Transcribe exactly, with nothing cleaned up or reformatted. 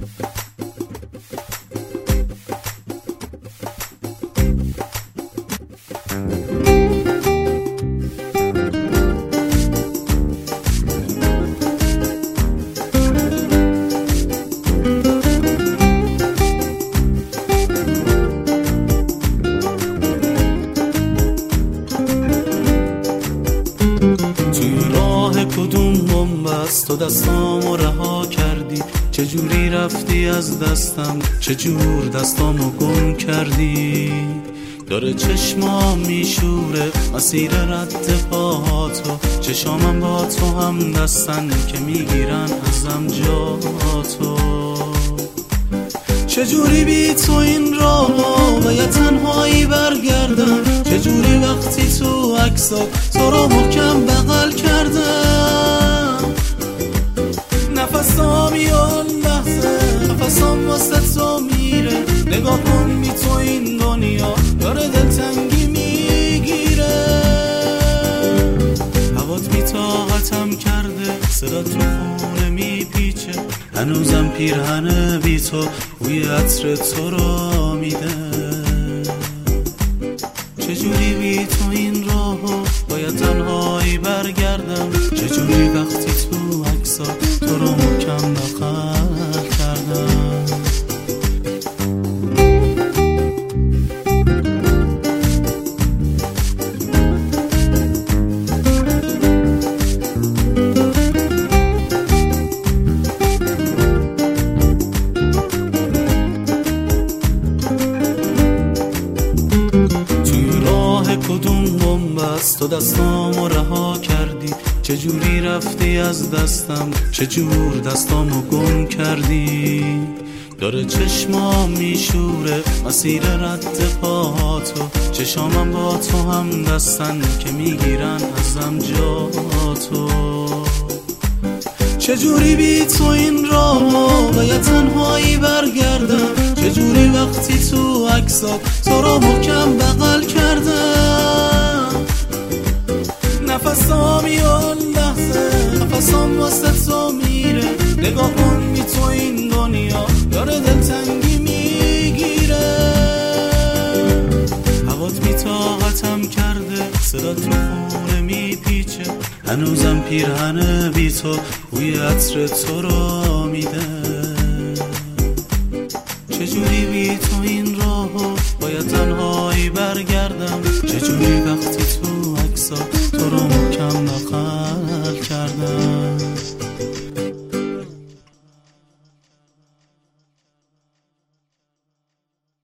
تو دستامو رها کردی، چجوری رفتی از دستم، چجور دستامو گم کردی. داره چشمام میشوره مسیر رد پاهاتو، چشامم با تو هم دستن که میگیرن ازم جاتو. چجوری بی تو این راهو باید تنهایی برگردم، چجوری وقتی تو عکسات تو رو محکم بغل کردم. نفسام یه لحظه نفسام واسه تو میره، نگاه کن بی تو این دنیا داره دلتنگی میگیره. هوات بی طاقتم کرده، صدا تو خونه میپیچه، هنوزم پیرهن بی تو بوی عطر تو رو میده. چجوری بی تو این راهو باید تنهایی برگردم، چجوری وقتی تو عکسات تو رو محکم بغل کردم. کدوم بنبست تو دستامو رها کردی، چجوری رفتی از دستم، چجور دستامو گم کردی. داره چشمام میشوره مسیر رد پاهاتو، چشامم با تو هم دستن که میگیرن ازم جاتو. چجوری بی تو این راهو باید تنهایی برگردم، چجوری وقتی تو عکسات تو رو محکم بغل کردم. نفسام یه لحظه نفسام واسه تو میره، نگاه کن بی تو این دنیا داره دلتنگی میگیره. هوات بی طاقتم کرده، صدا تو خونه میپیچه، هنوزم پیرهن بی تو بوی عطر تو رو میده. چجوری